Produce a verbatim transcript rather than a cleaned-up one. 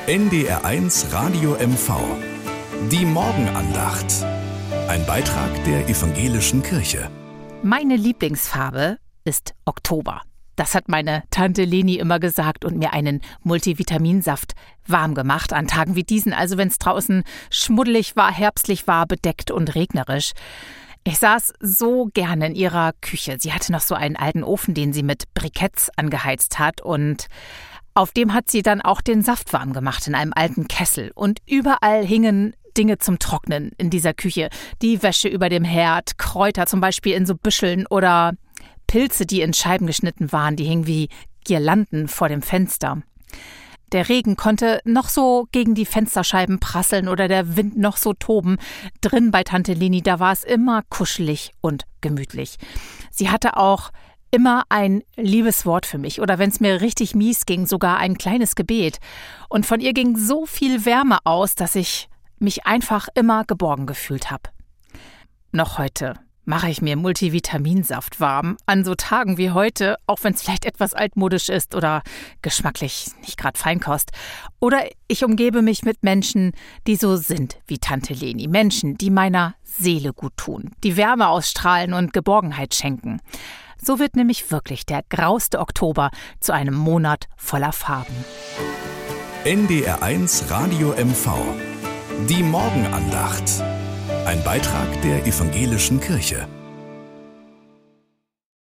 N D R eins Radio M V. Die Morgenandacht. Ein Beitrag der Evangelischen Kirche. Meine Lieblingsfarbe ist Oktober. Das hat meine Tante Leni immer gesagt und mir einen Multivitaminsaft warm gemacht an Tagen wie diesen. Also wenn es draußen schmuddelig war, herbstlich war, bedeckt und regnerisch. Ich saß so gerne in ihrer Küche. Sie hatte noch so einen alten Ofen, den sie mit Briketts angeheizt hat, und auf dem hat sie dann auch den Saft warm gemacht in einem alten Kessel. Und überall hingen Dinge zum Trocknen in dieser Küche. Die Wäsche über dem Herd, Kräuter zum Beispiel in so Büscheln oder Pilze, die in Scheiben geschnitten waren, die hingen wie Girlanden vor dem Fenster. Der Regen konnte noch so gegen die Fensterscheiben prasseln oder der Wind noch so toben. Drin bei Tante Leni, da war es immer kuschelig und gemütlich. Sie hatte auch immer ein liebes Wort für mich oder wenn es mir richtig mies ging, sogar ein kleines Gebet. Und von ihr ging so viel Wärme aus, dass ich mich einfach immer geborgen gefühlt habe. Noch heute mache ich mir Multivitaminsaft warm, an so Tagen wie heute, auch wenn es vielleicht etwas altmodisch ist oder geschmacklich nicht gerade Feinkost. Oder ich umgebe mich mit Menschen, die so sind wie Tante Leni. Menschen, die meiner Seele gut tun, die Wärme ausstrahlen und Geborgenheit schenken. So wird nämlich wirklich der grauste Oktober zu einem Monat voller Farben. N D R eins Radio M V. Die Morgenandacht. Ein Beitrag der Evangelischen Kirche.